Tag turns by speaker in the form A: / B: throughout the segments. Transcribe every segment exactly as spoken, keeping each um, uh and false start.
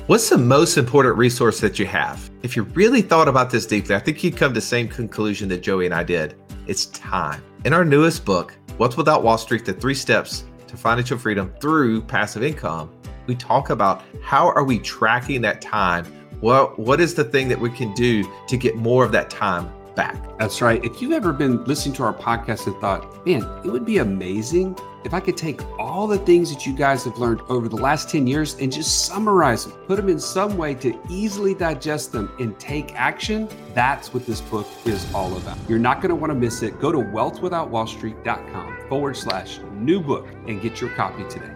A: What's the most important resource that you have? If you really thought about this deeply, I think you'd come to the same conclusion that Joey and I did. It's time. In our newest book, Wealth Without Wall Street, The Three Steps to Financial Freedom Through Passive Income, we talk about how are we tracking that time? Well, what is the thing that we can do to get more of that time back?
B: That's right. If you've ever been listening to our podcast and thought, man, it would be amazing if I could take all the things that you guys have learned over the last ten years and just summarize them, put them in some way to easily digest them and take action, that's what this book is all about. You're not going to want to miss it. Go to wealthwithoutwallstreet.com forward slash new book and get your copy today.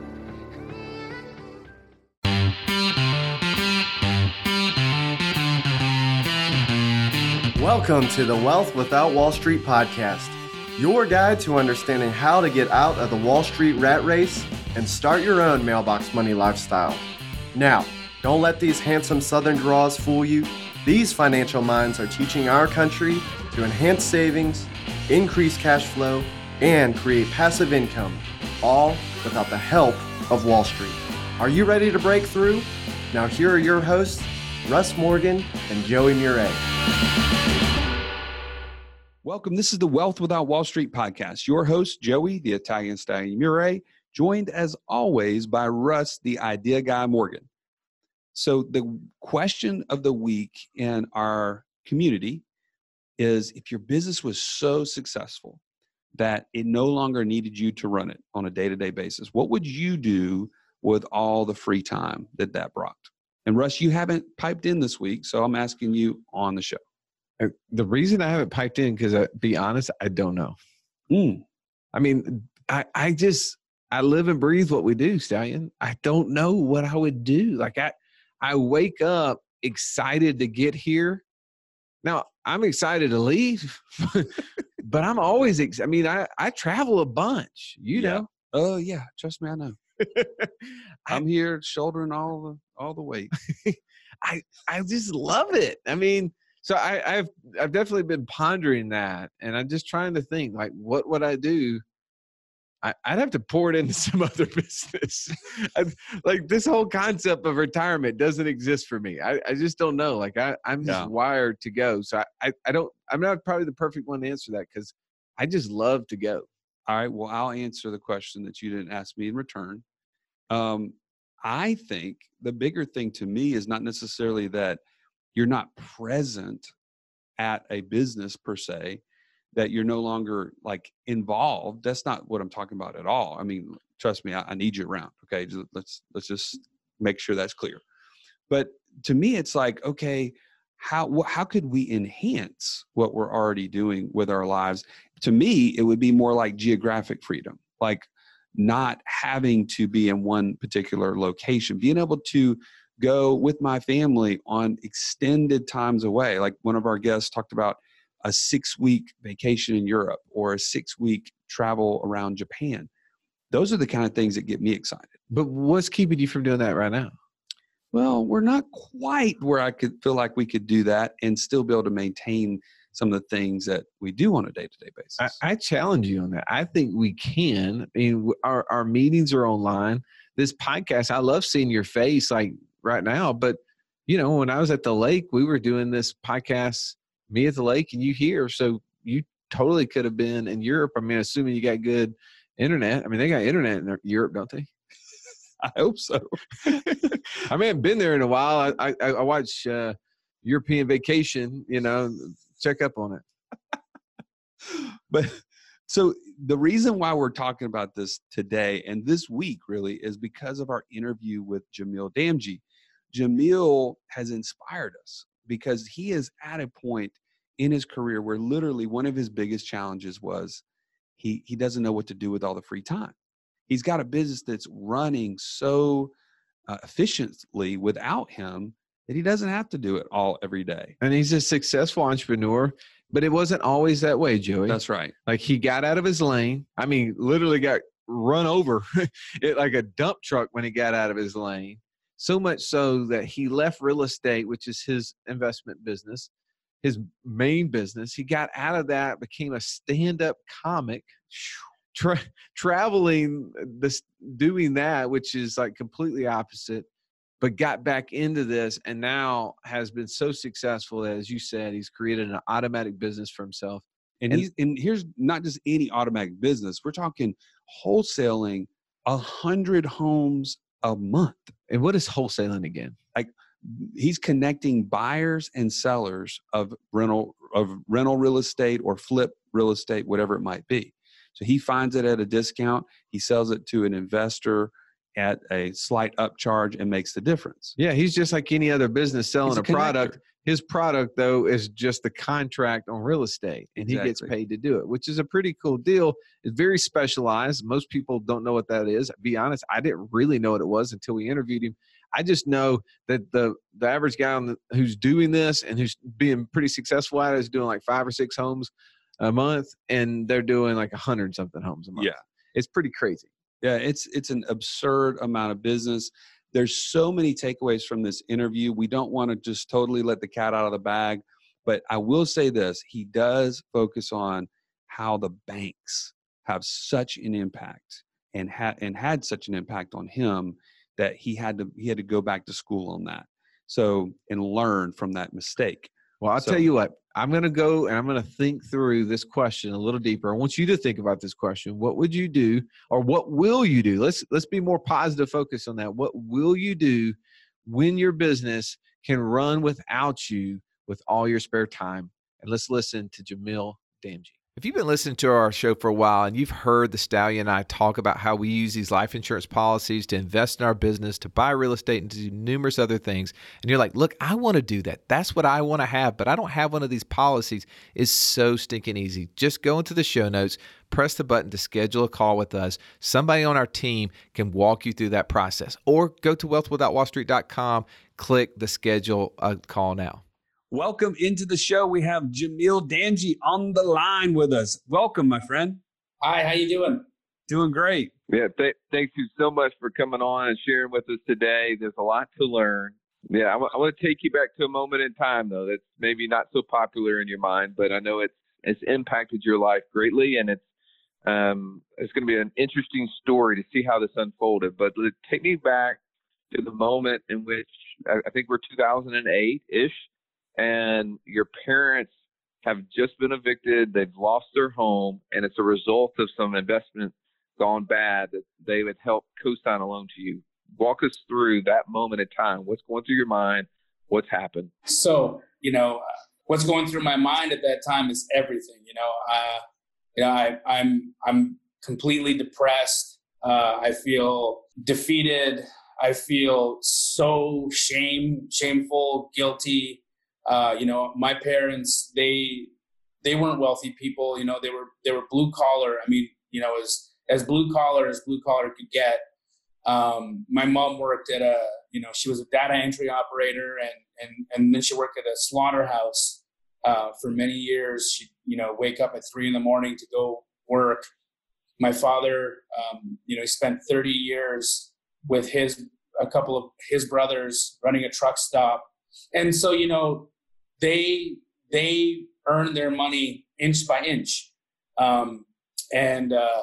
C: Welcome to the Wealth Without Wall Street podcast, your guide to understanding how to get out of the Wall Street rat race and start your own mailbox money lifestyle. Now, don't let these handsome Southern draws fool you. These financial minds are teaching our country to enhance savings, increase cash flow, and create passive income, all without the help of Wall Street. Are you ready to break through? Now here are your hosts, Russ Morgan and Joey Murray.
B: Welcome. This is the Wealth Without Wall Street podcast. Your host, Joey, the Italian Stallion Murray, joined as always by Russ, the Idea Guy Morgan. So the question of the week in our community is, if your business was so successful that it no longer needed you to run it on a day-to-day basis, what would you do with all the free time that that brought? And Russ, you haven't piped in this week, so I'm asking you on the show.
A: The reason I haven't piped in, because to be honest, I don't know.
B: Mm.
A: I mean, I, I just, I live and breathe what we do, Stallion. I don't know what I would do. Like I, I wake up excited to get here. Now I'm excited to leave, but I'm always, ex- I mean, I, I travel a bunch, you
B: yeah.
A: know?
B: Oh yeah. Trust me, I know. I'm here shouldering all the, all the weight.
A: I, I just love it. I mean, So I, I've I've definitely been pondering that, and I'm just trying to think, like, what would I do? I, I'd have to pour it into some other business. I, like this whole concept of retirement doesn't exist for me. I, I just don't know. Like I, I'm just
B: Yeah.
A: wired to go. So I, I, I don't. I'm not probably the perfect one to answer that because I just love to go.
B: All right. Well, I'll answer the question that you didn't ask me in return. Um, I think the bigger thing to me is not necessarily that you're not present at a business per se, that you're no longer like involved. That's not what I'm talking about at all. I mean, trust me, I, I need you around. Okay. Let's, let's just make sure that's clear. But to me, it's like, okay, how, how could we enhance what we're already doing with our lives? To me, it would be more like geographic freedom, like not having to be in one particular location, being able to go with my family on extended times away. Like one of our guests talked about a six week vacation in Europe or a six week travel around Japan. Those are the kind of things that get me excited.
A: But what's keeping you from doing that right now?
B: Well, we're not quite where I could feel like we could do that and still be able to maintain some of the things that we do on a day-to-day basis.
A: I, I challenge you on that. I think we can. I mean, our, our meetings are online. This podcast, I love seeing your face like right now, but you know, when I was at the lake, we were doing this podcast, me at the lake and you here. So you totally could have been in Europe. I mean, assuming you got good internet. I mean, they got internet in Europe, don't they?
B: I hope so.
A: I may have been there in a while. I, I, I watch uh, European Vacation, you know, check up on it.
B: But so the reason why we're talking about this today and this week really is because of our interview with Jamil Damji. Jamil has inspired us because he is at a point in his career where literally one of his biggest challenges was he, he doesn't know what to do with all the free time. He's got a business that's running so uh, efficiently without him that he doesn't have to do it all every day.
A: And he's a successful entrepreneur, but it wasn't always that way, Joey.
B: That's right.
A: Like he got out of his lane. I mean, literally got run over it like a dump truck when he got out of his lane. So much so that he left real estate, which is his investment business, his main business. He got out of that, became a stand-up comic, tra- traveling, this, doing that, which is like completely opposite.
D: but got back into this and now has been so successful that, as you said, he's created an automatic business for himself.
B: And,
D: And-
B: he's and here's not just any automatic business. We're talking wholesaling a hundred homes a month.
D: And what is wholesaling again?
B: He's connecting buyers and sellers of rental of rental real estate or flip real estate, whatever it might be. So he finds it at a discount. He sells it to an investor at a slight upcharge and makes the difference.
D: Yeah, he's just like any other business selling
B: He's
D: a,
B: a
D: product.
B: connector.
D: His product, though, is just the contract on real estate, and he gets
B: Exactly.
D: paid to do it, which is a pretty cool deal. It's very specialized. Most people don't know what that is. Be honest, I didn't really know what it was until we interviewed him. I just know that the the average guy on the, who's doing this and who's being pretty successful at it is doing like five or six homes a month, and they're doing like a hundred something homes a month.
B: Yeah.
D: It's pretty crazy.
B: Yeah, it's it's an absurd amount of business. There's so many takeaways from this interview. We don't want to just totally let the cat out of the bag, but I will say this. He does focus on how the banks have such an impact and had and had such an impact on him that he had to he had to go back to school on that. So and learn from that mistake.
D: Well, I'll
B: So-
D: tell you what, I'm going to go and I'm going to think through this question a little deeper. I want you to think about this question. What would you do, or what will you do? Let's, let's be more positive focus on that. What will you do when your business can run without you with all your spare time? And let's listen to Jamil Damji. If you've been listening to our show for a while and you've heard the Stallion and I talk about how we use these life insurance policies to invest in our business, to buy real estate, and to do numerous other things, and you're like, look, I want to do that. That's what I want to have, but I don't have one of these policies. It's so stinking easy. Just go into the show notes, press the button to schedule a call with us. Somebody on our team can walk you through that process. Or go to wealth without wall street dot com, click the schedule a call now.
B: Welcome into the show. We have Jamil Damji on the line with us. Welcome, my friend.
E: Hi, how you doing?
B: Doing great.
F: Yeah, th- thank you so much for coming on and sharing with us today. There's a lot to learn. Yeah, I, w- I want to take you back to a moment in time, though, that's maybe not so popular in your mind, but I know it's it's impacted your life greatly, and it's um, it's going to be an interesting story to see how this unfolded. But let- take me back to the moment in which I, I think we're two thousand eight-ish, and your parents have just been evicted. They've lost their home, and it's a result of some investment gone bad that they would help co-sign a loan to you. Walk us through that moment in time. What's going through your mind? What's happened?
E: So, you know, uh, what's going through my mind at that time is everything. You know, uh, you know, I, I'm I'm completely depressed. Uh, I feel defeated. I feel so shame, shameful, guilty. Uh, you know, my parents, they they weren't wealthy people. You know, they were they were blue collar. I mean, you know, as as blue collar as blue collar could get. Um, my mom worked at a, you know, she was a data entry operator, and and and then she worked at a slaughterhouse uh, for many years. She, you know, wake up at three in the morning to go work. My father, um, you know, he spent thirty years with his a couple of his brothers running a truck stop, and so you know, they they earned their money inch by inch, um, and. Uh,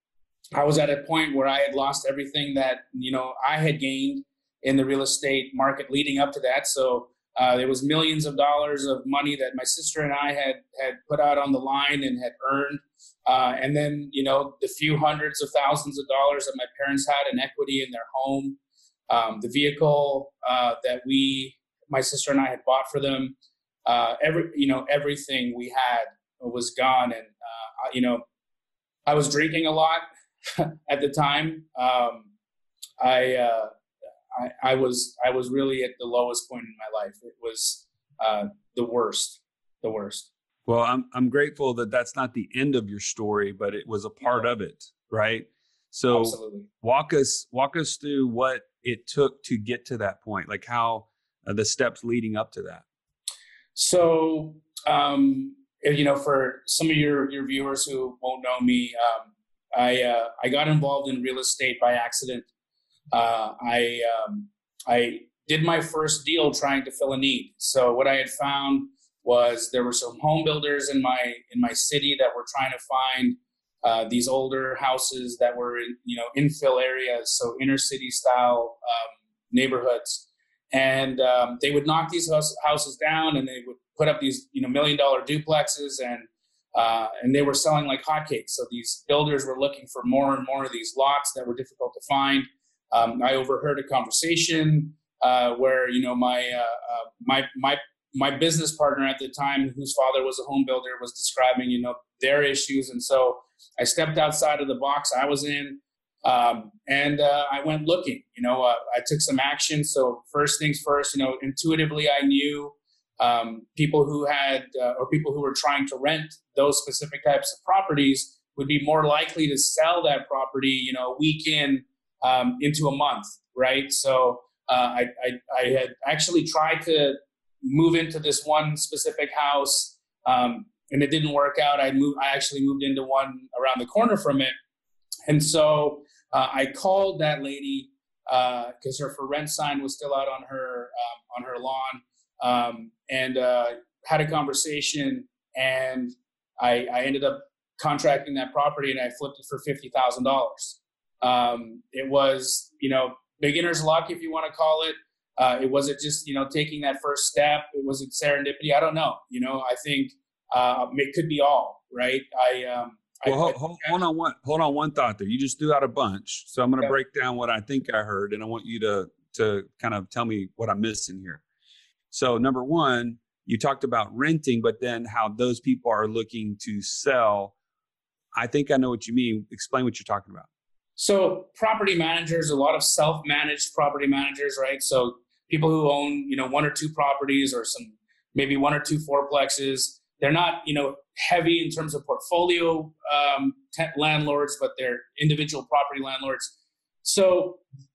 E: I was at a point where I had lost everything that, you know, I had gained in the real estate market leading up to that. So uh, there was millions of dollars of money that my sister and I had had put out on the line and had earned. Uh, and then, you know, the few hundreds of thousands of dollars that my parents had in equity in their home, um, the vehicle uh, that we, my sister and I had bought for them, uh, every, you know, everything we had was gone. And, uh, you know, I was drinking a lot. At the time, um, I, uh, I I was I was really at the lowest point in my life. It was uh, the worst, the worst.
B: Well, I'm I'm grateful that that's not the end of your story, but it was a part of it, right? So
E: Absolutely.
B: walk us walk us through what it took to get to that point, like how uh, the steps leading up to that.
E: So, um, you know, for some of your your viewers who won't know me. Um, I uh, I got involved in real estate by accident. Uh, I um, I did my first deal trying to fill a need. So what I had found was there were some home builders in my in my city that were trying to find uh, these older houses that were in, you know, infill areas, so inner city style um, neighborhoods. And um, they would knock these house, houses down, and they would put up these, you know, million dollar duplexes, and uh, and they were selling like hotcakes. So these builders were looking for more and more of these lots that were difficult to find. Um, I overheard a conversation uh, where, you know, my uh, uh, my my my business partner at the time, whose father was a home builder, was describing, you know, their issues, and so I stepped outside of the box I was in. Um, and, uh, I went looking, you know, uh, I took some action. So first things first, you know, intuitively I knew, um, people who had, uh, or people who were trying to rent those specific types of properties would be more likely to sell that property, you know, a week in, um, into a month. Right. So, uh, I, I, I had actually tried to move into this one specific house, um, and it didn't work out. I moved, I actually moved into one around the corner from it. And so uh, I called that lady because uh, her for rent sign was still out on her um, on her lawn, um, and uh, had a conversation. And I, I ended up contracting that property, and I flipped it for fifty thousand dollars. Um, it was, you know, beginner's luck, if you want to call it. Uh, it wasn't just, you know, taking that first step. It wasn't serendipity. I don't know. You know, I think uh, it could be all right. I. Um,
B: Well, hold, hold, hold on one hold on one thought there. You just threw out a bunch, so I'm going to
E: yeah.
B: break down what I think I heard, and I want you to to kind of tell me what I'm missing here. So, number one, you talked about renting, but then how those people are looking to sell. I think I know what you mean. Explain what you're talking about.
E: So, property managers, a lot of self-managed property managers, right? So, people who own, you know, one or two properties, or some maybe one or two fourplexes. They're not, you know, heavy in terms of portfolio um, t- landlords, but they're individual property landlords. So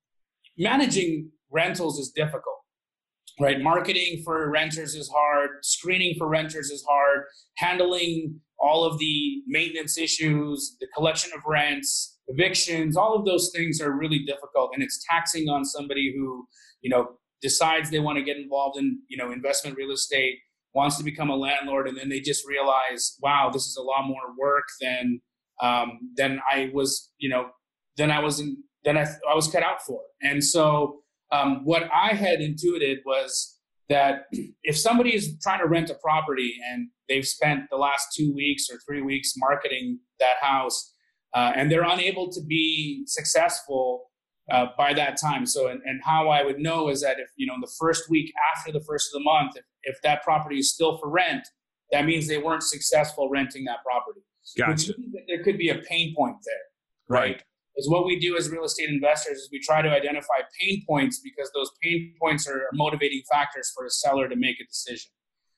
E: managing rentals is difficult, right? Marketing for renters is hard. Screening for renters is hard. Handling all of the maintenance issues, the collection of rents, evictions, all of those things are really difficult. And it's taxing on somebody who, you know, decides they want to get involved in, you know, investment real estate, wants to become a landlord, and then they just realize, wow, this is a lot more work than um, than I was, you know, than I was in, than I, I was cut out for. And so um, what I had intuited was that if somebody is trying to rent a property and they've spent the last two weeks or three weeks marketing that house, uh, and they're unable to be successful uh, by that time. So, and, and how I would know is that if, you know, in the first week after the first of the month, if, if that property is still for rent, that means they weren't successful renting that property.
B: Gotcha.
E: Which means that there could be a pain point there, right?
B: Right.
E: Is what we do as real estate investors is we try to identify pain points, because those pain points are motivating factors for a seller to make a decision.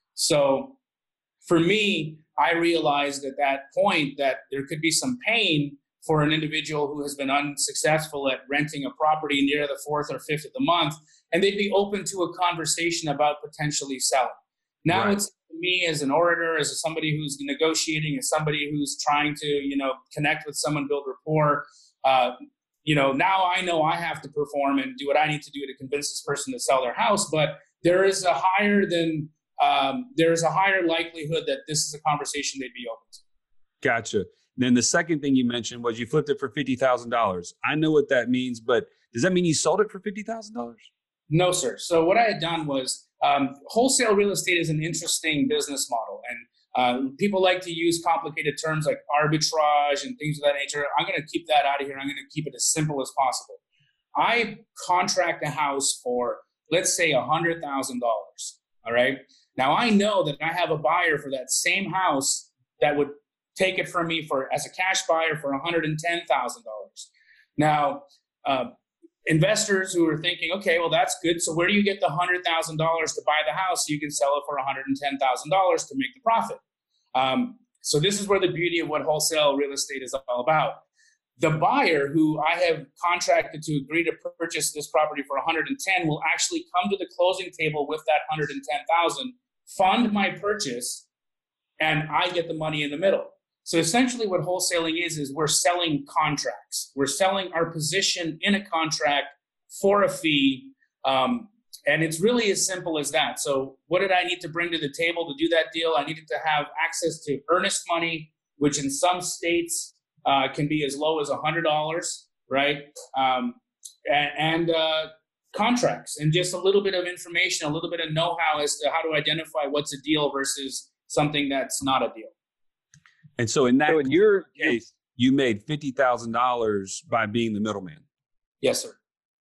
E: So for me, I realized at that point that there could be some pain for an individual who has been unsuccessful at renting a property near the fourth or fifth of the month, and they'd be open to a conversation about potentially selling. Now right. It's me as an orator, as somebody who's negotiating, as somebody who's trying to, you know, connect with someone, build rapport. Uh, you know, now I know I have to perform and do what I need to do to convince this person to sell their house, but there is a higher than um, there is a higher likelihood that this is a conversation they'd be open to.
B: Gotcha. Then the second thing you mentioned was you flipped it for fifty thousand dollars. I know what that means, but does that mean you sold it for fifty thousand dollars?
E: No, sir. So what I had done was um, wholesale real estate is an interesting business model, and uh, people like to use complicated terms like arbitrage and things of that nature. I'm going to keep that out of here. I'm going to keep it as simple as possible. I contract a house for, let's say, one hundred thousand dollars. All right. Now I know that I have a buyer for that same house that would take it from me for as a cash buyer for one hundred ten thousand dollars. Now, uh, investors who are thinking, okay, well, that's good. So where do you get the one hundred thousand dollars to buy the house so you can sell it for one hundred ten thousand dollars to make the profit? Um, so this is where the beauty of what wholesale real estate is all about. The buyer who I have contracted to agree to purchase this property for one hundred ten will actually come to the closing table with that one hundred ten thousand, fund my purchase, and I get the money in the middle. So essentially what wholesaling is, is we're selling contracts. We're selling our position in a contract for a fee. Um, and it's really as simple as that. So what did I need to bring to the table to do that deal? I needed to have access to earnest money, which in some states uh, can be as low as one hundred dollars, right? Um, and and, uh, contracts and just a little bit of information, a little bit of know-how as to how to identify what's a deal versus something that's not a deal.
B: And so in that
F: So in your
B: case, you made fifty thousand dollars by being the middleman.
E: Yes, sir.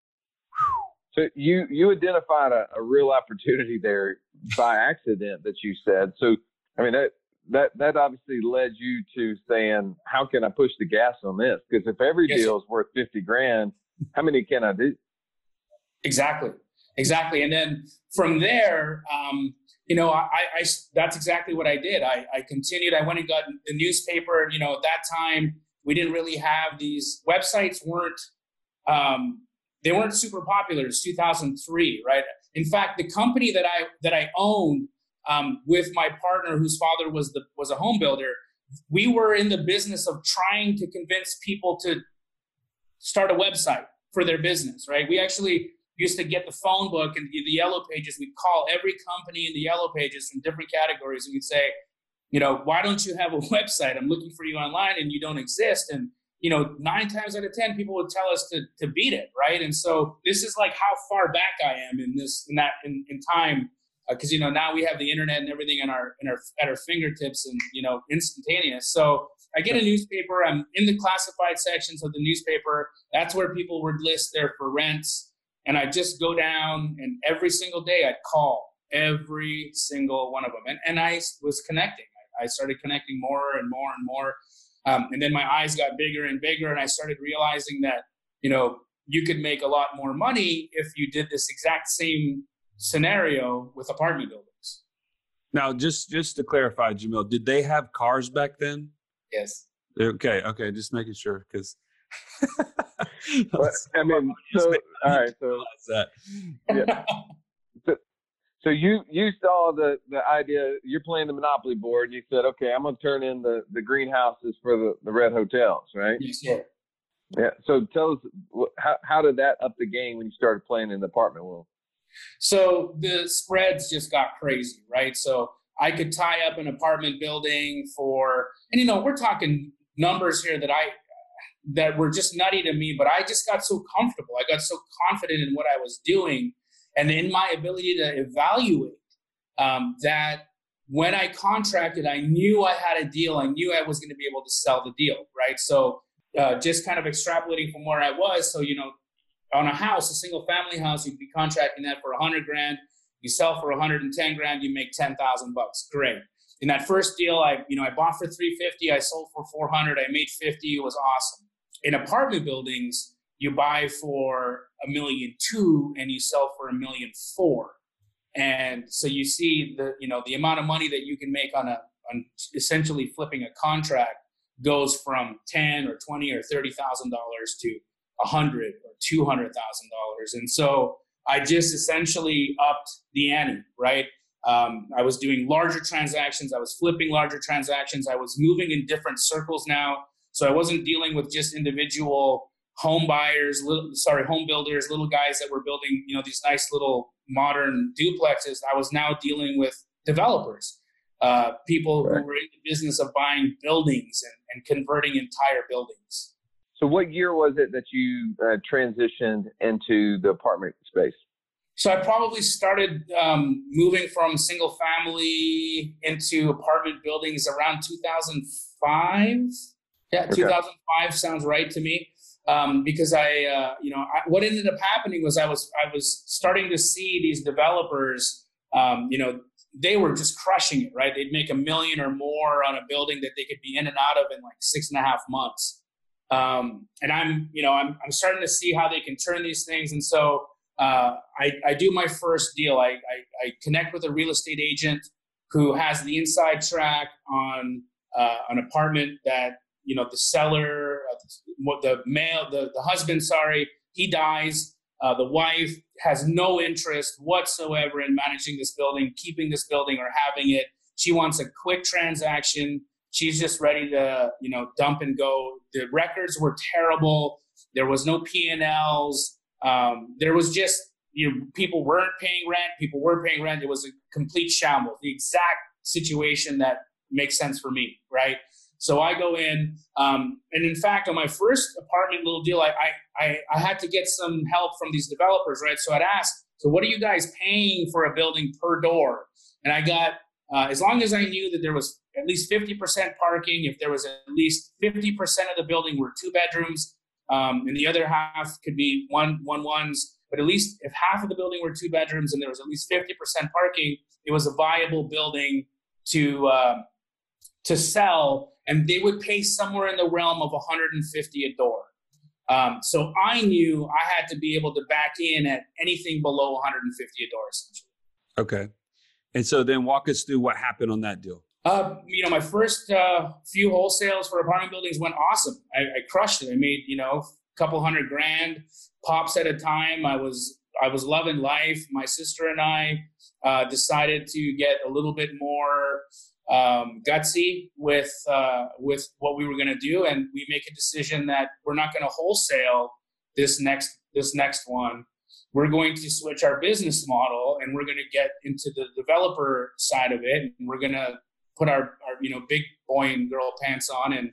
F: So you you identified a, a real opportunity there by accident that you said. So I mean that that that obviously led you to saying, how can I push the gas on this? Because if every
E: Yes,
F: deal is worth fifty grand, how many can I do?
E: Exactly. Exactly. And then from there, um, you know, I, I, that's exactly what I did. I, I continued. I went and got the newspaper. You know, at that time, we didn't really have these websites weren't, um, they weren't super popular. It's two thousand three, right? In fact, the company that I, that I owned, um, with my partner, whose father was the, was a home builder, we were in the business of trying to convince people to start a website for their business, right? We actually used to get the phone book and the yellow pages. We'd call every company in the yellow pages from different categories. And we'd say, you know, why don't you have a website? I'm looking for you online and you don't exist. And, you know, nine times out of ten, people would tell us to to beat it, right? And so this is like how far back I am in this, in that, in, in time. Because, uh, you know, now we have the internet and everything in our, in our, at our fingertips and, you know, instantaneous. So I get a newspaper. I'm in the classified sections of the newspaper. That's where people would list their for rents. And I just go down and every single day I'd call every single one of them. And, and I was connecting. I, I started connecting more and more and more. Um, and then my eyes got bigger and bigger. And I started realizing that, you know, you could make a lot more money if you did this exact same scenario with apartment buildings.
B: Now, just, just to clarify, Jamil, did they have cars back then?
E: Yes.
B: Okay. Okay. Just making sure. Cause
F: But, I mean, so, all right. So,
B: that.
F: yeah. so, so you, you saw the, the idea, you're playing the Monopoly board and you said, okay, I'm going to turn in the, the greenhouses for the, the red hotels, right?
E: Yes, sir.
F: Yeah. So tell us, how, how did that up the game when you started playing in the apartment world?
E: So the spreads just got crazy, right? So I could tie up an apartment building for, and you know, we're talking numbers here that I, that were just nutty to me, but I just got so comfortable. I got so confident in what I was doing and in my ability to evaluate um, that when I contracted, I knew I had a deal. I knew I was going to be able to sell the deal, right? So uh, just kind of extrapolating from where I was. So, you know, on a house, a single family house, you'd be contracting that for a hundred grand. You sell for a hundred and ten grand, you make ten thousand bucks. Great. In that first deal, I, you know, I bought for three fifty. I sold for four hundred. I made fifty. It was awesome. In apartment buildings, you buy for a million two and you sell for a million four. And so you see the, you know, the amount of money that you can make on a, on essentially flipping a contract goes from ten or twenty or thirty thousand dollars to a hundred or two hundred thousand dollars. And so I just essentially upped the ante, right? Um, I was doing larger transactions. I was flipping larger transactions. I was moving in different circles now. So I wasn't dealing with just individual home buyers, little, sorry, home builders, little guys that were building, you know, these nice little modern duplexes. I was now dealing with developers, uh, people right. who were in the business of buying buildings and, and converting entire buildings.
F: So what year was it that you uh, transitioned into the apartment space?
E: So I probably started um, moving from single family into apartment buildings around two thousand five. Yeah, okay. two thousand five sounds right to me. Um, because I, uh, you know, I, what ended up happening was I was I was starting to see these developers, um, you know, they were just crushing it, right? They'd make a million or more on a building that they could be in and out of in like six and a half months. Um, and I'm, you know, I'm I'm starting to see how they can turn these things. And so uh, I, I do my first deal. I, I I connect with a real estate agent who has the inside track on uh, an apartment that, you know, the seller, uh, the male, the, the husband, sorry, he dies. Uh, the wife has no interest whatsoever in managing this building, keeping this building or having it. She wants a quick transaction. She's just ready to, you know, dump and go. The records were terrible. There was no P and L's. Um, there was just, you know, people weren't paying rent. People were paying rent. It was a complete shambles. The exact situation that makes sense for me, right? So I go in, um, and in fact, on my first apartment little deal, I, I I had to get some help from these developers, right? So I'd ask, so what are you guys paying for a building per door? And I got, uh, as long as I knew that there was at least fifty percent parking, if there was at least fifty percent of the building were two bedrooms, um, and the other half could be one one ones, but at least if half of the building were two bedrooms and there was at least fifty percent parking, it was a viable building to uh, to sell, and they would pay somewhere in the realm of one hundred fifty a door. Um, so I knew I had to be able to back in at anything below one hundred fifty a door, essentially.
B: Okay. And so then walk us through what happened on that deal.
E: Uh, you know, my first uh, few wholesales for apartment buildings went awesome. I, I crushed it. I made, you know, a couple hundred grand, pops at a time. I was I was loving life. My sister and I uh, decided to get a little bit more um, gutsy with uh, with what we were going to do, and we make a decision that we're not going to wholesale this next this next one. We're going to switch our business model, and we're going to get into the developer side of it, and we're going to put our, our you know big boy and girl pants on and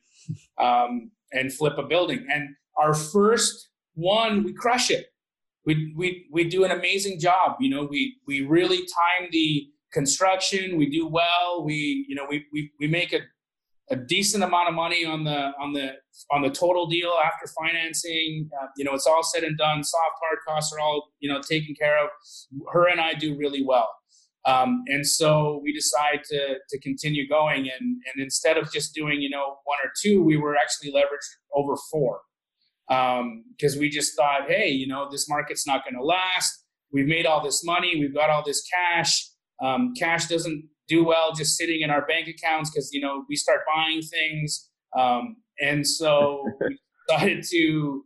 E: um, and flip a building. And our first one, we crush it. We we we do an amazing job. You know, we we really time the construction. We do well. We you know we we we make a a decent amount of money on the on the on the total deal after financing. Uh, you know, it's all said and done. Soft hard costs are all you know taken care of. Her and I do really well, um, and so we decide to to continue going. And and instead of just doing you know one or two, we were actually leveraged over four, because um, we just thought, hey, you know, this market's not going to last. We've made all this money. We've got all this cash. Um, cash doesn't do well just sitting in our bank accounts because, you know, we start buying things. Um, and so we decided to,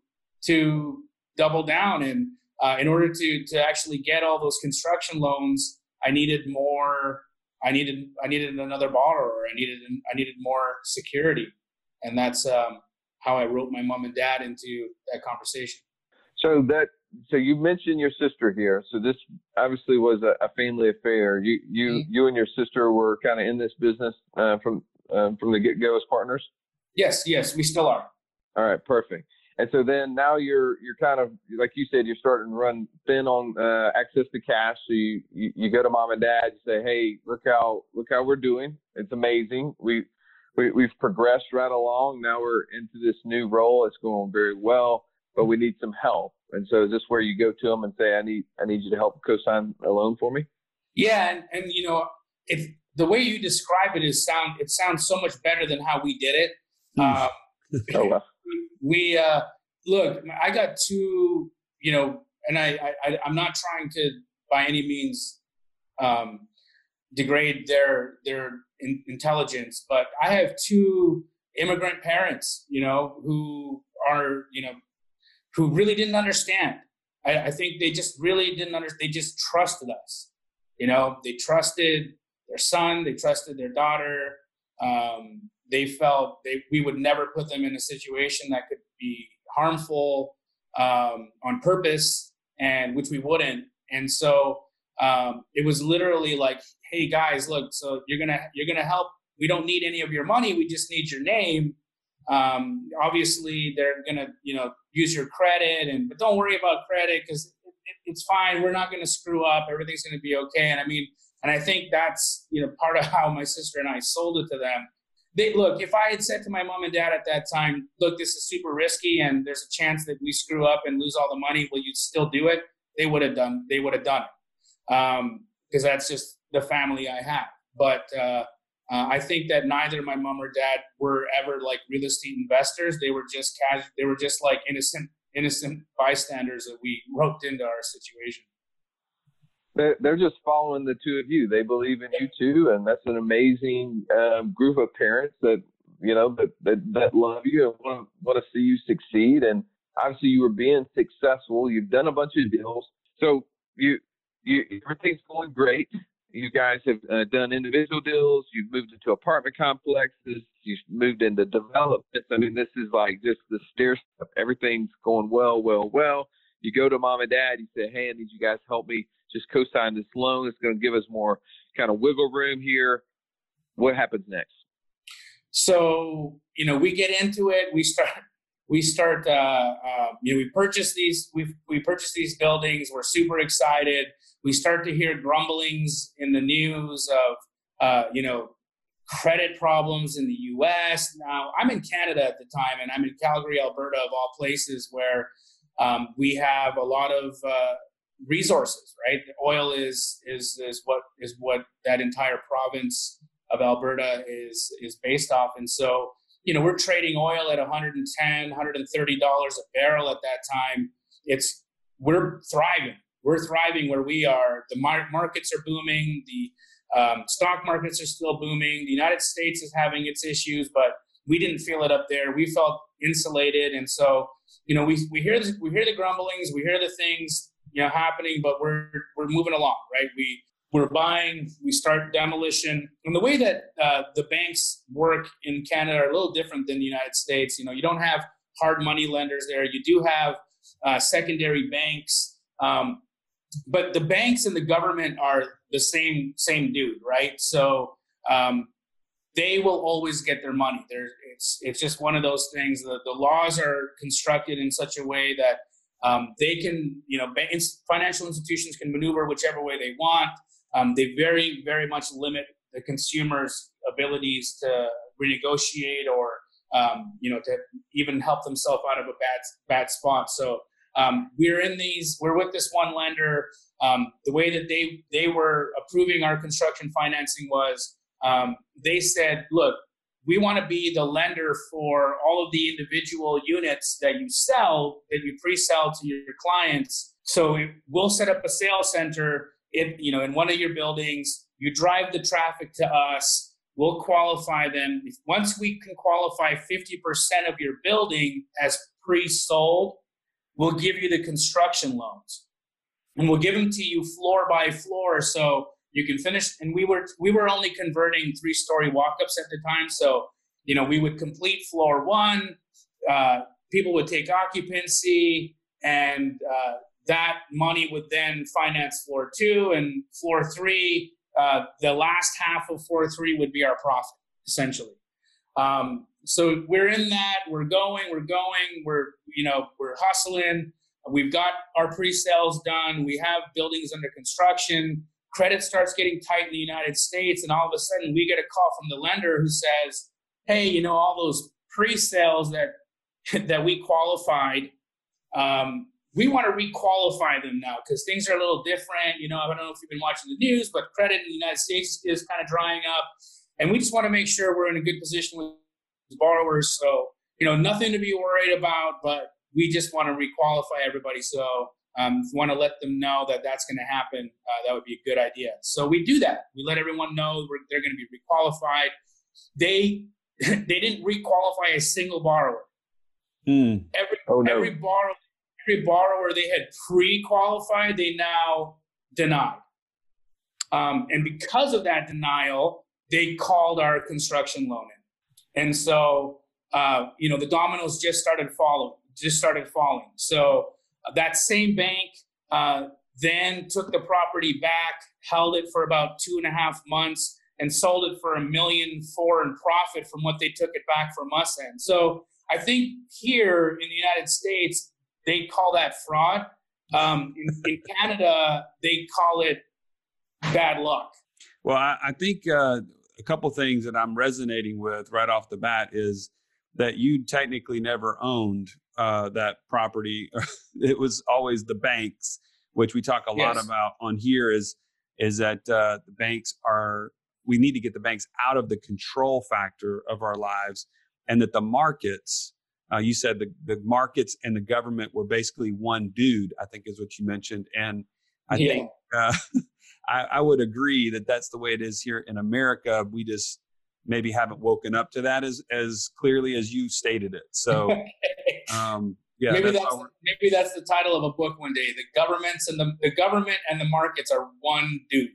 E: to double down. And uh, in order to, to actually get all those construction loans, I needed more, I needed, I needed another borrower. I needed, I needed more security. And that's um, how I wrote my mom and dad into that conversation.
F: So that, So you mentioned your sister here. So this obviously was a, a family affair. You you mm-hmm. you and your sister were kind of in this business uh, from uh, from the get-go as partners?
E: Yes, yes, we still are.
F: All right, perfect. And so then now you're you're kind of, like you said, you're starting to run thin on uh, access to cash. So you, you you go to mom and dad, you say, hey, look how look how we're doing. It's amazing. We we we've progressed right along. Now we're into this new role. It's going very well, but we need some help. And so is this where you go to them and say, I need, I need you to help co-sign a loan for me?
E: Yeah. And, and, you know, if the way you describe it is sound, it sounds so much better than how we did it. Um,
F: oh, well.
E: We, uh, look, I got two, you know, and I, I, I'm not trying to by any means, um, degrade their, their in, intelligence, but I have two immigrant parents, you know, who are, you know, who really didn't understand. I, I think they just really didn't understand. They just trusted us. You know, they trusted their son. They trusted their daughter. Um, they felt they we would never put them in a situation that could be harmful um, on purpose, and which we wouldn't. And so um, it was literally like, hey guys, look, so you're gonna you're gonna help. We don't need any of your money. We just need your name. Um, obviously they're going to, you know, use your credit and, but don't worry about credit because it, it, it's fine. We're not going to screw up. Everything's going to be okay. And I mean, and I think that's, you know, part of how my sister and I sold it to them. They look, if I had said to my mom and dad at that time, look, this is super risky and there's a chance that we screw up and lose all the money, will you still do it? They would have done, they would have done it. Um, because that's just the family I have. But, uh, Uh, I think that neither my mom or dad were ever like real estate investors. They were just casual. They were just like innocent, innocent bystanders that we roped into our situation.
F: They're, they're just following the two of you. They believe in you too, and that's an amazing um, group of parents that you know that that, that love you and want to want to see you succeed. And obviously, you were being successful. You've done a bunch of deals, so you you everything's going great. You guys have uh, done individual deals. You've moved into apartment complexes. You've moved into developments. I mean, this is like just the stair step. Everything's going well, well, well. You go to mom and dad. You say, hey, I need you guys to help me just co-sign this loan. It's going to give us more kind of wiggle room here. What happens next?
E: so, you know, we get into it. We start, we start, uh, uh, you know, we purchase these, we we purchase these buildings. We're super excited. We start to hear grumblings in the news of, uh, you know, credit problems in the U S. Now, I'm in Canada at the time, and I'm in Calgary, Alberta, of all places, where um, we have a lot of uh, resources, right? Oil is is is what is what that entire province of Alberta is is based off. And so, you know, we're trading oil at one hundred ten, one hundred thirty dollars a barrel at that time. It's we're thriving. We're thriving where we are. The mar- markets are booming. The um, stock markets are still booming. The United States is having its issues, but we didn't feel it up there. We felt insulated. And so, you know, we we hear the, we hear the grumblings, we hear the things, you know, happening, but we're we're moving along, right? We we're buying, we start demolition, and the way that uh, the banks work in Canada are a little different than the United States. You know, you don't have hard money lenders there. You do have uh, secondary banks, um, but the banks and the government are the same same dude, right? So um, they will always get their money. There, it's it's just one of those things. The the laws are constructed in such a way that um, they can, you know, banks, financial institutions can maneuver whichever way they want. Um, they very, very much limit the consumer's abilities to renegotiate or, um, you know, to even help themselves out of a bad, bad spot. So um, we're in these, we're with this one lender. Um, the way that they, they were approving our construction financing was um, they said, look, we want to be the lender for all of the individual units that you sell, that you pre-sell to your clients. So we'll set up a sales center. If, you know, in one of your buildings, you drive the traffic to us, we'll qualify them. If, once we can qualify fifty percent of your building as pre-sold, we'll give you the construction loans. And we'll give them to you floor by floor so you can finish. And we were we were only converting three-story walk-ups at the time. So, you know, we would complete floor one, uh, people would take occupancy, and uh, that money would then finance floor two, and floor three, uh, the last half of floor three would be our profit, essentially. Um, so we're in that, we're going, we're going, we're, you know, we're hustling. We've got our pre-sales done. We have buildings under construction. Credit starts getting tight in the United States. And all of a sudden we get a call from the lender who says, hey, you know, all those pre-sales that, that we qualified, um, we want to requalify them now because things are a little different. You know, I don't know if you've been watching the news, but credit in the United States is kind of drying up. And we just want to make sure we're in a good position with borrowers. So, you know, nothing to be worried about, but we just want to requalify everybody. So um, if you want to let them know that that's going to happen, uh, that would be a good idea. So we do that. We let everyone know we're, they're going to be requalified. They they didn't requalify a single borrower.
D: Mm.
E: Every,
F: oh, no.
E: every borrower. Every borrower they had pre-qualified, they now denied. Um, and because of that denial, they called our construction loan in. And so, uh, you know, the dominoes just started falling, just started falling. So uh, that same bank uh, then took the property back, held it for about two and a half months, and sold it for a million four in profit from what they took it back from us. And so I think here in the United States, they call that fraud. Um, in, in Canada, they call it bad luck.
B: Well, I, I think uh, a couple things that I'm resonating with right off the bat is that you technically never owned uh, that property. It was always the banks, which we talk a lot
E: Yes.
B: about on here is, is that uh, the banks are, we need to get the banks out of the control factor of our lives, and that the markets, Uh, you said the, the markets and the government were basically one dude, I think is what you mentioned. And I
E: Yeah.
B: think uh, I, I would agree that that's the way it is here in America. We just maybe haven't woken up to that as, as clearly as you stated it. So, um, yeah,
E: maybe
B: that's
E: that's
B: how we're-
E: maybe that's the title of a book one day. The governments and the, the government and the markets are one dude.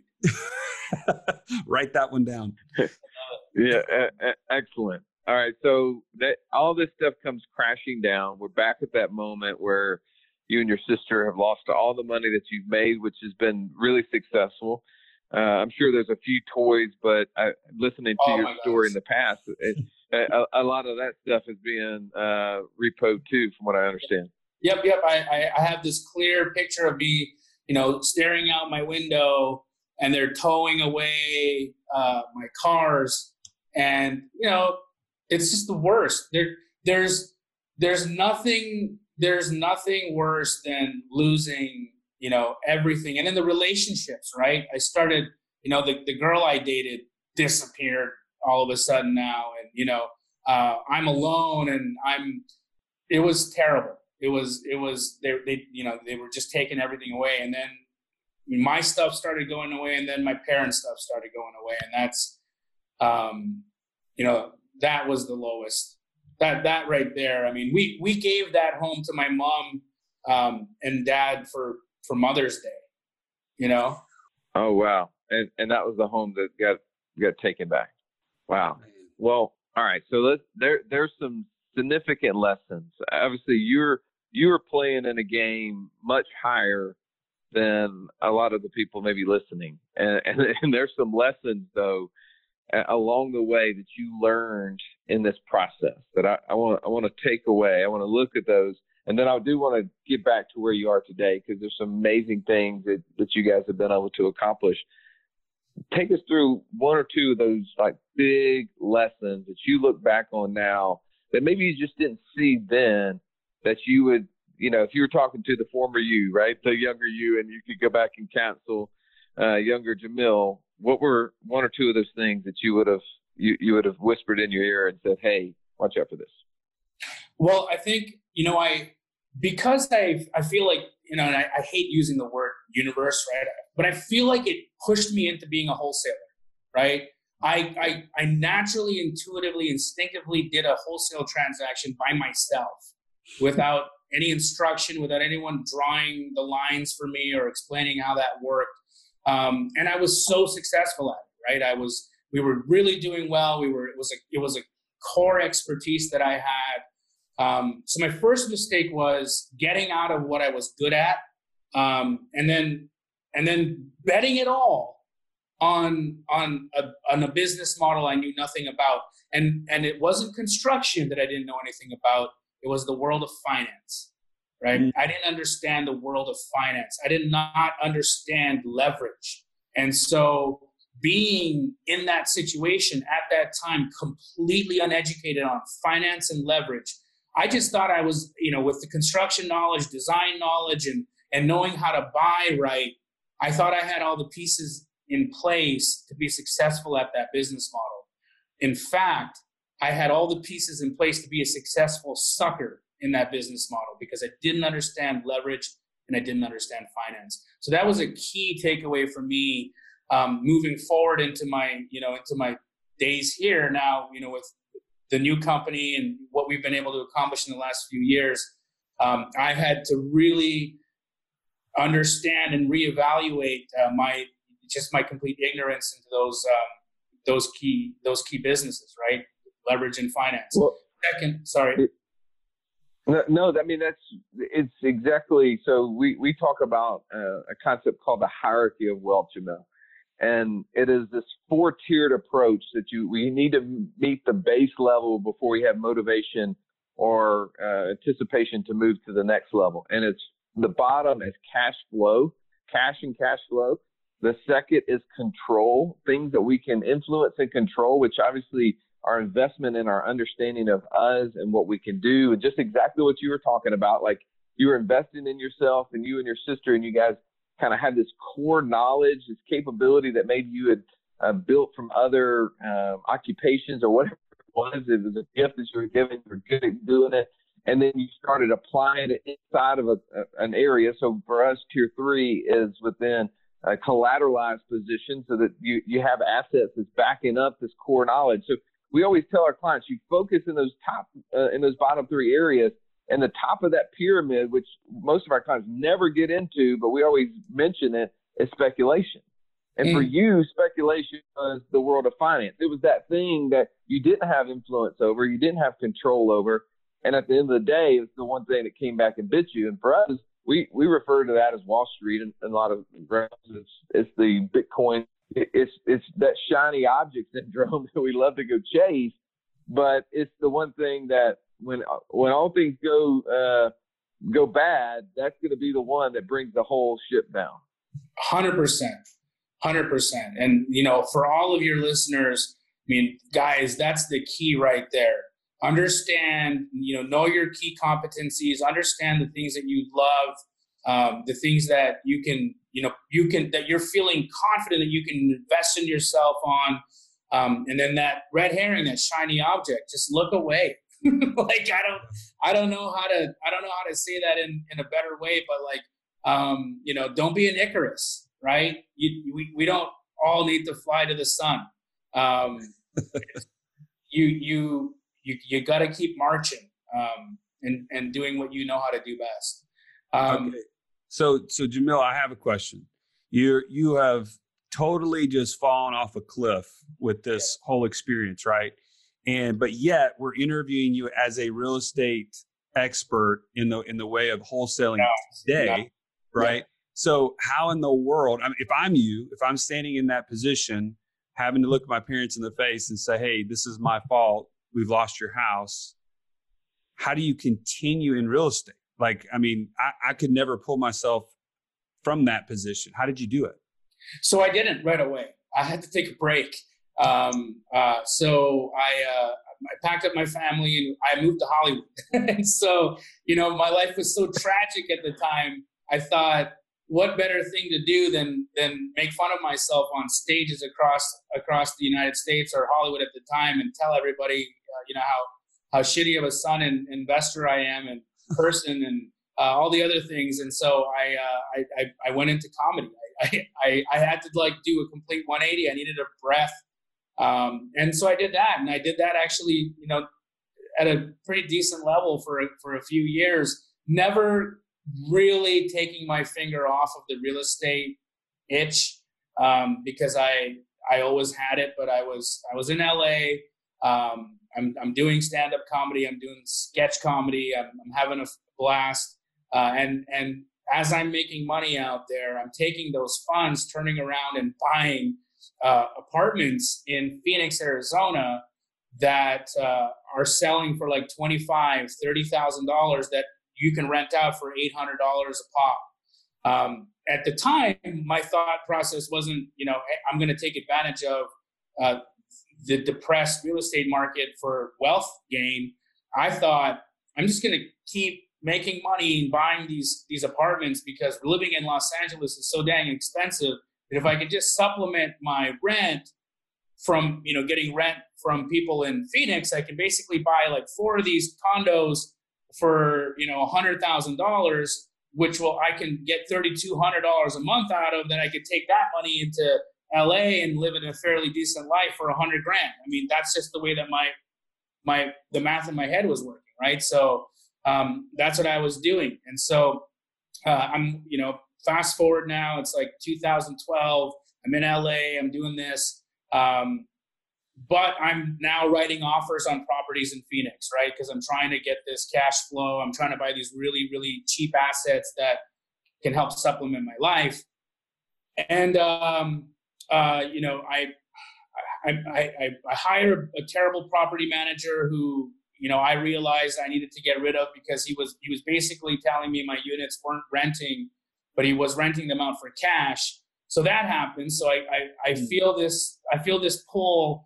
B: write that one down.
F: Yeah, e- e- excellent. All right, so that all this stuff comes crashing down. We're back at that moment where you and your sister have lost all the money that you've made, which has been really successful. Uh, I'm sure there's a few toys, but I, listening to
E: Oh
F: your
E: my
F: story
E: gosh.
F: in the past, it, a, a lot of that stuff is being uh, repoed too, from what I understand.
E: Yep, yep. I, I, I have this clear picture of me, you know, staring out my window, and they're towing away uh, my cars, and you know, it's just the worst. There, there's, there's nothing, there's nothing worse than losing, you know, everything. And in the relationships, right? I started, you know, the, the girl I dated disappeared all of a sudden now. And, you know, uh, I'm alone and I'm, it was terrible. It was, it was, they, they, you know, they were just taking everything away. And then my stuff started going away, and then my parents' stuff started going away. And that's, um, you know, that was the lowest. That, that right there. I mean, we, we gave that home to my mom um, and dad for, for Mother's Day, you know?
F: Oh, wow. And and that was the home that got got taken back. Wow. Well, all right. So let's there there's some significant lessons. Obviously, you're you're playing in a game much higher than a lot of the people maybe listening, and and, and there's some lessons though along the way that you learned in this process that I, I want I want to take away. I want to look at those. And then I do want to get back to where you are today, because there's some amazing things that, that you guys have been able to accomplish. Take us through one or two of those like big lessons that you look back on now that maybe you just didn't see then, that you would, you know, if you were talking to the former you, right, the younger you, and you could go back and counsel uh, younger Jamil, what were one or two of those things that you would have you, you would have whispered in your ear and said, hey, watch out for this?
E: Well, I think, you know, I, because I, I feel like, you know, and I, I hate using the word universe, right? But I feel like it pushed me into being a wholesaler, right? I, I, I naturally, intuitively, instinctively did a wholesale transaction by myself without any instruction, without anyone drawing the lines for me or explaining how that worked. Um, and I was so successful at it, right? I was, we were really doing well. We were, it was a, it was a core expertise that I had. Um, so my first mistake was getting out of what I was good at, um, and then and then betting it all on on a, on a business model I knew nothing about. And and it wasn't construction that I didn't know anything about. It was the world of finance, right? Mm-hmm. I didn't understand the world of finance. I did not understand leverage. And so being in that situation at that time, completely uneducated on finance and leverage, I just thought I was, you know, with the construction knowledge, design knowledge, and and knowing how to buy right, I thought I had all the pieces in place to be successful at that business model. In fact, I had all the pieces in place to be a successful sucker in that business model because I didn't understand leverage and I didn't understand finance. So that was a key takeaway for me um, moving forward into my, you know, into my days here now, you know, with the new company and what we've been able to accomplish in the last few years. Um, I had to really understand and reevaluate uh, my just my complete ignorance into those um, those key those key businesses, right? Leverage and finance. Well, Second, sorry.
F: It, no, no, I mean that's it's exactly. So we we talk about uh, a concept called the hierarchy of wealth, Jamil. And it is this four-tiered approach that you we need to meet the base level before we have motivation or uh, anticipation to move to the next level. And it's the bottom is cash flow, cash and cash flow. The second is control, things that we can influence and control, which obviously are investment in our understanding of us and what we can do. And just exactly what you were talking about, like you were investing in yourself and you and your sister and you guys kind of had this core knowledge, this capability that maybe you had uh, built from other uh, occupations or whatever it was. It was a gift that you were given. You were good at doing it. And then you started applying it inside of a, a, an area. So for us, tier three is within a collateralized position so that you, you have assets that's backing up this core knowledge. So we always tell our clients, you focus in those top, uh, in those bottom three areas. And the top of that pyramid, which most of our clients never get into, but we always mention it, is speculation. And mm. for you, speculation was the world of finance. It was that thing that you didn't have influence over, you didn't have control over. And at the end of the day, it's the one thing that came back and bit you. And for us, we, we refer to that as Wall Street in, in a lot of realms. It's, it's the Bitcoin it's it's that shiny object syndrome that we love to go chase, but it's the one thing that when when all things go uh, go bad, that's going to be the one that brings the whole ship down.
E: Hundred percent, hundred percent. And you know, for all of your listeners, I mean, guys, that's the key right there. Understand, you know, know your key competencies. Understand the things that you love, um, the things that you can, you know, you can that you're feeling confident that you can invest in yourself on, um, and then that red herring, that shiny object, just look away. Like I don't, I don't know how to, I don't know how to say that in in a better way, but like, um, you know, don't be an Icarus, right? You, we we don't all need to fly to the sun. Um, you you. You you got to keep marching um, and and doing what you know how to do best. Um,
B: okay. So so Jamil, I have a question. You you have totally just fallen off a cliff with this yeah. whole experience, right? And but yet we're interviewing you as a real estate expert in the in the way of wholesaling no, today, no. right? Yeah. So how in the world? I mean, if I'm you, if I'm standing in that position, having to look my parents in the face and say, "Hey, this is my fault. We've lost your house." How do you continue in real estate? Like, I mean, I, I could never pull myself from that position. How did you do it?
E: So I didn't right away. I had to take a break. Um, uh, so I, uh, I packed up my family and I moved to Hollywood. And so, you know, my life was so tragic at the time. I thought, what better thing to do than than make fun of myself on stages across across the United States or Hollywood at the time and tell everybody, uh, you know, how how shitty of a son and investor I am and person and uh, all the other things. And so I uh, I, I I went into comedy. I, I I had to like do a complete one eighty. I needed a breath, um, and so I did that. And I did that actually, you know, at a pretty decent level for for a few years. Never really taking my finger off of the real estate itch, um, because I I always had it, but I was I was in L A. Um, I'm I'm doing stand-up comedy. I'm doing sketch comedy. I'm, I'm having a blast, uh, and and as I'm making money out there, I'm taking those funds, turning around and buying uh, apartments in Phoenix, Arizona, that uh, are selling for like twenty-five thousand dollars, thirty thousand dollars that you can rent out for eight hundred dollars a pop. Um, at the time, my thought process wasn't, you know, hey, I'm going to take advantage of uh, the depressed real estate market for wealth gain. I thought I'm just going to keep making money and buying these these apartments because living in Los Angeles is so dang expensive that if I could just supplement my rent from, you know, getting rent from people in Phoenix, I can basically buy like four of these condos for, you know, one hundred thousand dollars, which will I can get three thousand two hundred dollars a month out of. Then I could take that money into L A and live in a fairly decent life for a hundred grand. I mean, that's just the way that my my the math in my head was working, right? So um, that's what I was doing, and so uh, I'm, you know, fast forward now, it's like two thousand twelve. I'm in L A. I'm doing this. Um, But I'm now writing offers on properties in Phoenix, right? Because I'm trying to get this cash flow. I'm trying to buy these really, really cheap assets that can help supplement my life. And, um, uh, you know, I, I, I, I hire a terrible property manager who, you know, I realized I needed to get rid of because he was, he was basically telling me my units weren't renting, but he was renting them out for cash. So that happened. So I, I, I feel this, I feel this pull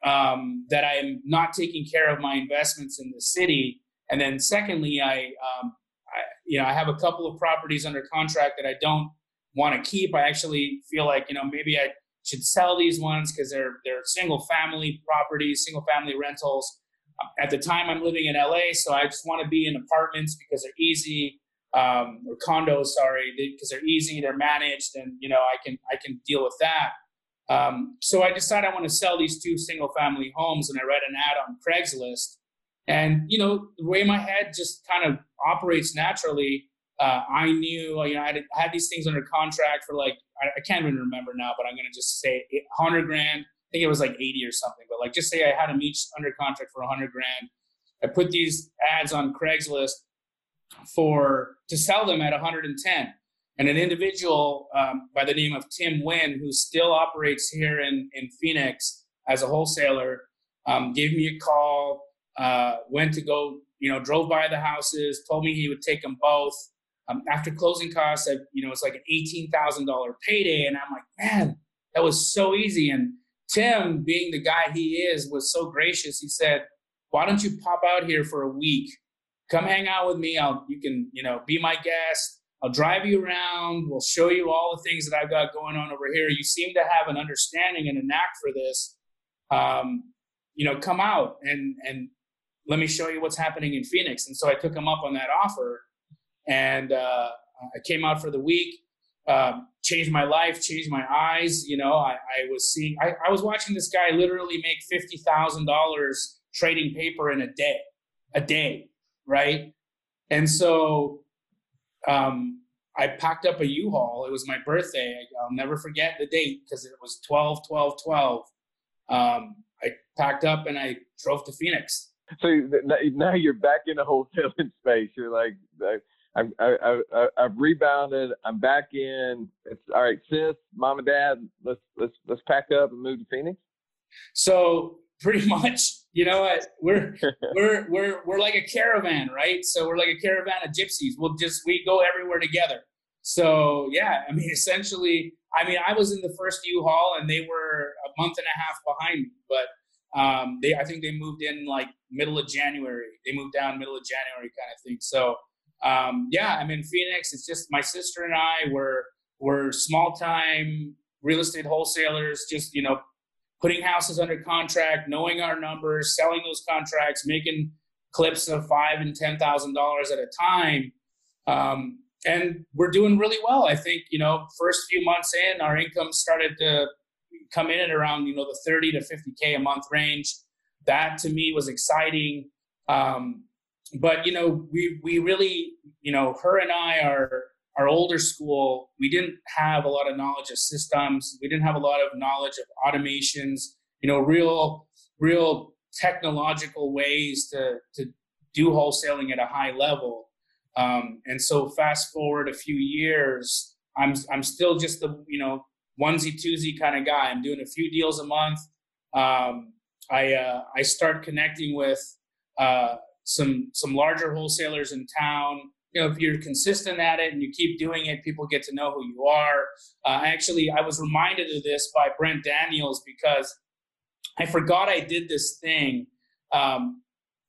E: Um, that I am not taking care of my investments in the city. And then secondly, I, um, I, you know, I have a couple of properties under contract that I don't want to keep. I actually feel like, you know, maybe I should sell these ones because they're, they're single family properties, single family rentals. At the time I'm living in L A, so I just want to be in apartments because they're easy, um, or condos, sorry, because they're easy, they're managed, and, you know, I can, I can deal with that. Um, so I decided I want to sell these two single family homes, and I read an ad on Craigslist. And, you know, the way my head just kind of operates naturally, uh, I knew, you know, I had, I had these things under contract for like, I, I can't even remember now, but I'm going to just say one hundred grand. I think it was like eighty or something, but like, just say I had them each under contract for one hundred grand. I put these ads on Craigslist for, to sell them at one hundred ten. And an individual um, by the name of Tim Wynn, who still operates here in, in Phoenix as a wholesaler, um, gave me a call, uh, went to go, you know, drove by the houses, told me he would take them both. Um, after closing costs, I, you know, it's like an eighteen thousand dollars payday. And I'm like, man, that was so easy. And Tim, being the guy he is, was so gracious. He said, why don't you pop out here for a week? Come hang out with me. I'll, you can, you know, be my guest. I'll drive you around. We'll show you all the things that I've got going on over here. You seem to have an understanding and a knack for this. Um, you know, come out and, and let me show you what's happening in Phoenix. And so I took him up on that offer, and uh, I came out for the week, uh, changed my life, changed my eyes. You know, I, I was seeing, I, I was watching this guy literally make fifty thousand dollars trading paper in a day, a day, right? And so um, I packed up a U-Haul. It was my birthday. I'll never forget the date because it was twelve twelve twelve. Um, I packed up and I drove to Phoenix.
F: So now you're back in the wholesaling space. You're like, I, I, I, I've rebounded. I'm back in. It's all right, sis, mom and dad. Let's let's let's pack up and move to Phoenix.
E: So pretty much, you know what? We're we're we're we're like a caravan, right? So we're like a caravan of gypsies. We'll just we go everywhere together. So yeah, I mean, essentially, I mean, I was in the first U-Haul and they were a month and a half behind me, but. Um, they, I think they moved in like middle of January. They moved down middle of January kind of thing. So, um, yeah, I'm in Phoenix. It's just my sister and I were, were small time real estate wholesalers, just, you know, putting houses under contract, knowing our numbers, selling those contracts, making clips of five and ten thousand dollars at a time. Um, and we're doing really well. I think, you know, first few months in, our income started to come in at around, you know, the thirty to fifty K a month range. That to me was exciting. Um, but, you know, we, we really, you know, her and I are, our older school. We didn't have a lot of knowledge of systems. We didn't have a lot of knowledge of automations, you know, real, real technological ways to, to do wholesaling at a high level. Um, and so fast forward a few years, I'm, I'm still just the, you know, onesie twosie kind of guy. I'm doing a few deals a month. Um, I uh, I start connecting with uh, some some larger wholesalers in town. You know, if you're consistent at it and you keep doing it, people get to know who you are. Uh, actually, I was reminded of this by Brent Daniels because I forgot I did this thing. Um,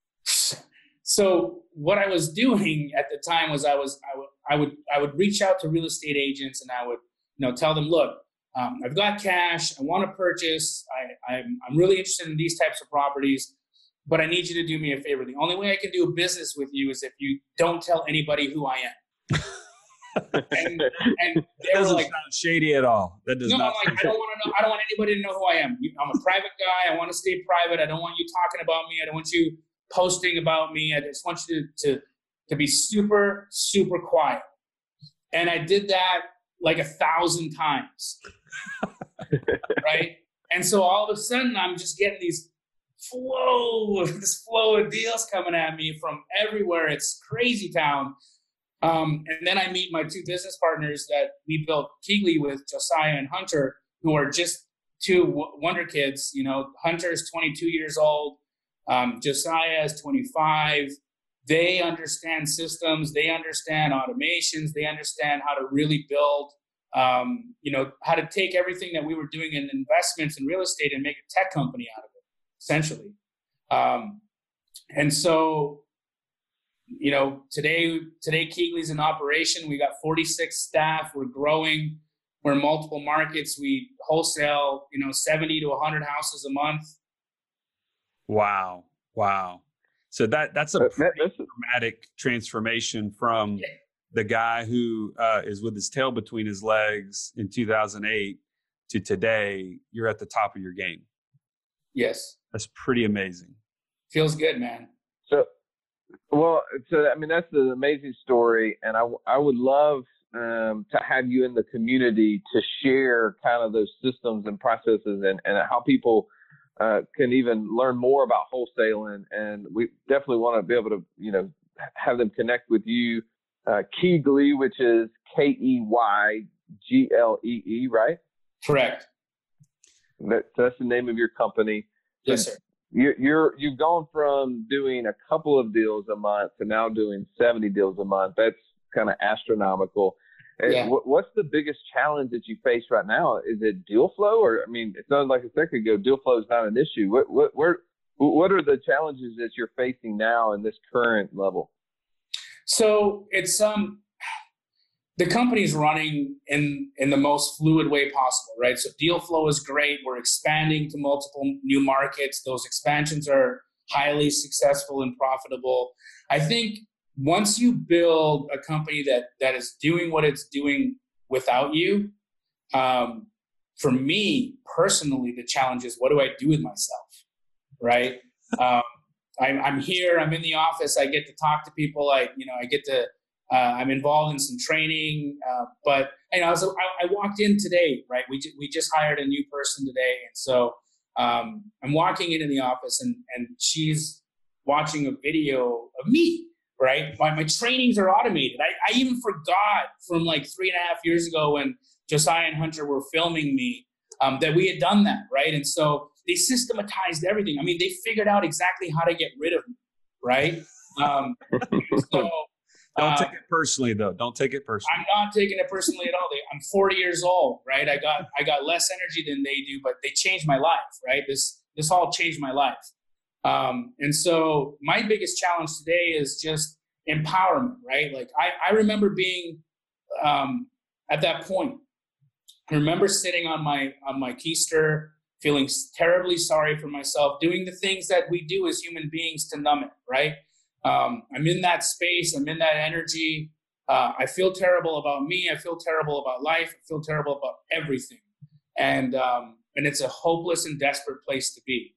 E: so what I was doing at the time was I was I would I would I would reach out to real estate agents and I would you know tell them, look. Um, I've got cash. I want to purchase. I, I'm, I'm really interested in these types of properties, but I need you to do me a favor. The only way I can do a business with you is if you don't tell anybody who I am. and, and
B: that doesn't like, sound shady at all. That does
E: no,
B: not.
E: I'm like, I don't want to know. I don't want anybody to know who I am. I'm a private guy. I want to stay private. I don't want you talking about me. I don't want you posting about me. I just want you to to, to be super, super quiet. And I did that like a thousand times. Right. And so all of a sudden I'm just getting these flow, this flow of deals coming at me from everywhere. It's crazy town. Um, and then I meet my two business partners that we built Keegley with, Josiah and Hunter, who are just two w- wonder kids. You know, Hunter is twenty-two years old. Um, Josiah is twenty-five. They understand systems. They understand automations. They understand how to really build, um, you know, how to take everything that we were doing in investments and real estate and make a tech company out of it, essentially. Um, and so, you know, today, today Keegley's in operation. We got forty-six staff. We're growing. We're in multiple markets. We wholesale, you know, seventy to one hundred houses a month.
B: Wow. Wow. So that that's a pretty dramatic transformation from
E: yeah.
B: the guy who uh, is with his tail between his legs in two thousand eight to today. You're at the top of your game.
E: Yes.
B: That's pretty amazing.
E: Feels good, man.
F: So, well, so I mean, that's an amazing story, and I I would love um, to have you in the community to share kind of those systems and processes and, and how people uh, can even learn more about wholesaling. And we definitely want to be able to, you know, have them connect with you. Uh, Keegley, which is K E Y G L E E, right?
E: Correct.
F: That, that's the name of your company.
E: Yes, sir.
F: You're, you're, you've gone from doing a couple of deals a month to now doing seventy deals a month. That's kind of astronomical.
E: Yeah.
F: What, what's the biggest challenge that you face right now? Is it deal flow? Or, I mean, it sounded like a second ago, deal flow is not an issue. What, what, where, what are the challenges that you're facing now in this current level?
E: So it's, um, the company's running in, in the most fluid way possible, right? So deal flow is great. We're expanding to multiple new markets. Those expansions are highly successful and profitable. I think once you build a company that that is doing what it's doing without you, um, for me personally, the challenge is, what do I do with myself, right? um, I'm, I'm here. I'm in the office. I get to talk to people. I, you know, I get to. Uh, I'm involved in some training, uh, but you know, I, was, I, I walked in today, right? We ju- we just hired a new person today, and so um, I'm walking into the office, and and she's watching a video of me. Right, my my trainings are automated. I, I even forgot from like three and a half years ago when Josiah and Hunter were filming me um, that we had done that. Right, and so they systematized everything. I mean, they figured out exactly how to get rid of me. Right, um, so.
B: Don't
E: uh,
B: take it personally, though. Don't take it personally.
E: I'm not taking it personally at all. I'm forty years old, right? I got I got less energy than they do, but they changed my life, right? This this all changed my life. Um, and so my biggest challenge today is just empowerment, right? Like I, I remember being um, at that point. I remember sitting on my on my keister, feeling terribly sorry for myself, doing the things that we do as human beings to numb it, right? Um, I'm in that space. I'm in that energy. Uh, I feel terrible about me. I feel terrible about life. I feel terrible about everything. And um, and it's a hopeless and desperate place to be.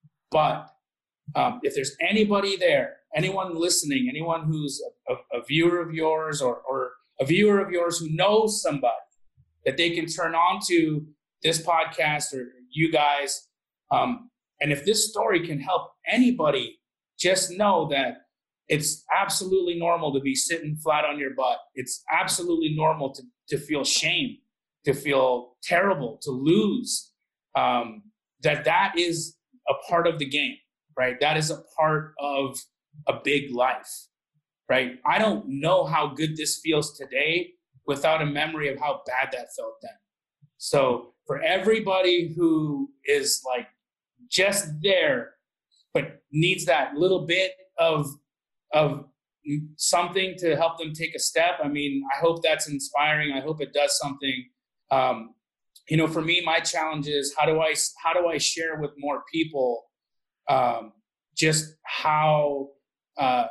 E: But um, if there's anybody there, anyone listening, anyone who's a, a, a viewer of yours or, or a viewer of yours who knows somebody that they can turn on to this podcast or you guys, um, and if this story can help anybody, just know that it's absolutely normal to be sitting flat on your butt. It's absolutely normal to, to feel shame, to feel terrible, to lose. Um, that that is a part of the game, right? That is a part of a big life, right? I don't know how good this feels today without a memory of how bad that felt then. So for everybody who is like just there, but needs that little bit of of something to help them take a step. I mean, I hope that's inspiring. I hope it does something. Um, you know, for me, my challenge is how do I how do I share with more people um, just how uh,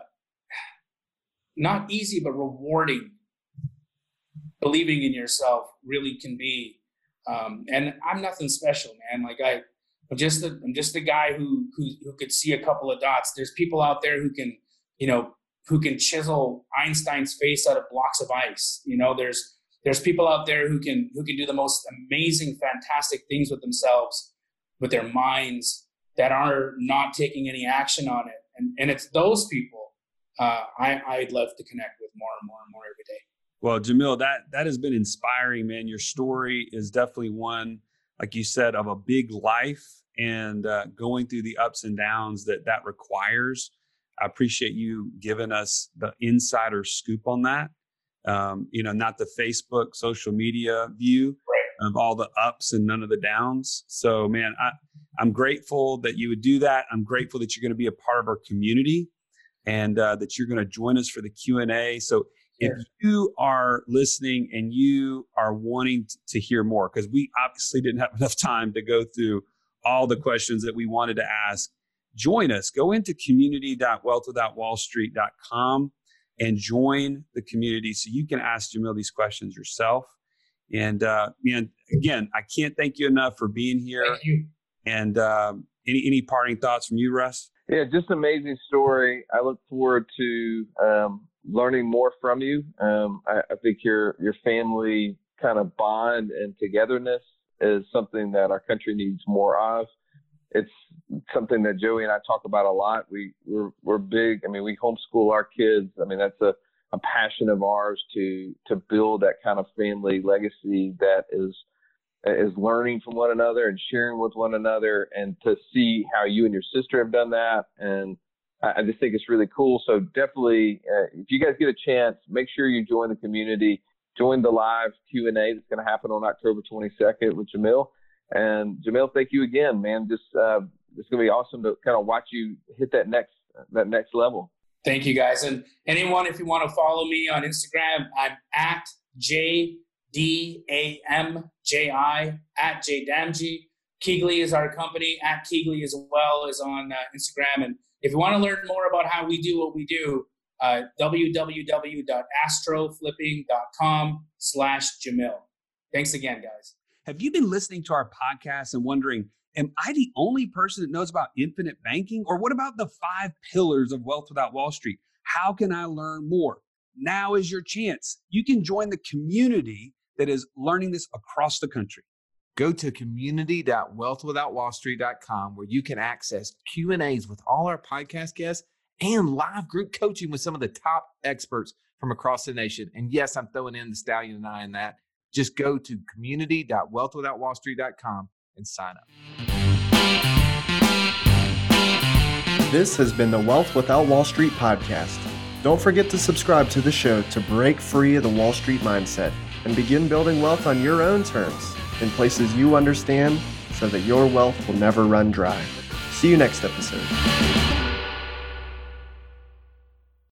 E: not easy but rewarding believing in yourself really can be. Um, and I'm nothing special, man. Like I. I'm just a, I'm just a guy who, who who could see a couple of dots. There's people out there who can, you know, who can chisel Einstein's face out of blocks of ice. You know, there's there's people out there who can who can do the most amazing, fantastic things with themselves, with their minds that are not taking any action on it. And and it's those people uh, I I'd love to connect with more and more and more every day.
B: Well, Jamil, that that has been inspiring, man. Your story is definitely one, like you said, of a big life and uh, going through the ups and downs that that requires. I appreciate you giving us the insider scoop on that. Um, you know, not the Facebook social media view
E: right.
B: of all the ups and none of the downs. So, man, I, I'm grateful that you would do that. I'm grateful that you're going to be a part of our community and uh, that you're going to join us for the Q and A. So if you are listening and you are wanting to hear more, because we obviously didn't have enough time to go through all the questions that we wanted to ask, join us. Go into community dot wealth without wall street dot com and join the community so you can ask Jamil these questions yourself. And uh, man, again, I can't thank you enough for being here.
E: Thank you.
B: And um, any any parting thoughts from you, Russ?
F: Yeah, just an amazing story. I look forward to um, learning more from you. Um, I, I think your your family kind of bond and togetherness is something that our country needs more of. It's something that Joey and I talk about a lot. We we're we're big. I mean, we homeschool our kids. I mean, that's a a passion of ours to to build that kind of family legacy that is is learning from one another and sharing with one another, and to see how you and your sister have done that. And I, I just think it's really cool. So definitely, uh, if you guys get a chance, make sure you join the community, join the live Q and A that's going to happen on October twenty-second with Jamil. And Jamil, thank you again, man. Just uh, it's going to be awesome to kind of watch you hit that next that next level.
E: Thank you, guys. And anyone, if you want to follow me on Instagram, I'm at J D A M J I, at J Damji. Keegley is our company. At Keegley as well is on uh, Instagram. And if you want to learn more about how we do what we do, uh, www.astroflipping.com slash Jamil. Thanks again, guys.
B: Have you been listening to our podcast and wondering, am I the only person that knows about infinite banking? Or what about the five pillars of Wealth Without Wall Street? How can I learn more? Now is your chance. You can join the community that is learning this across the country.
D: Go to community dot wealth without wall street dot com where you can access Q and A's with all our podcast guests and live group coaching with some of the top experts from across the nation. And yes, I'm throwing in the Stallion and I in that. Just go to community dot wealth without wall street dot com and sign up.
C: This has been the Wealth Without Wall Street podcast. Don't forget to subscribe to the show to break free of the Wall Street mindset and begin building wealth on your own terms in places you understand, so that your wealth will never run dry. See you next episode.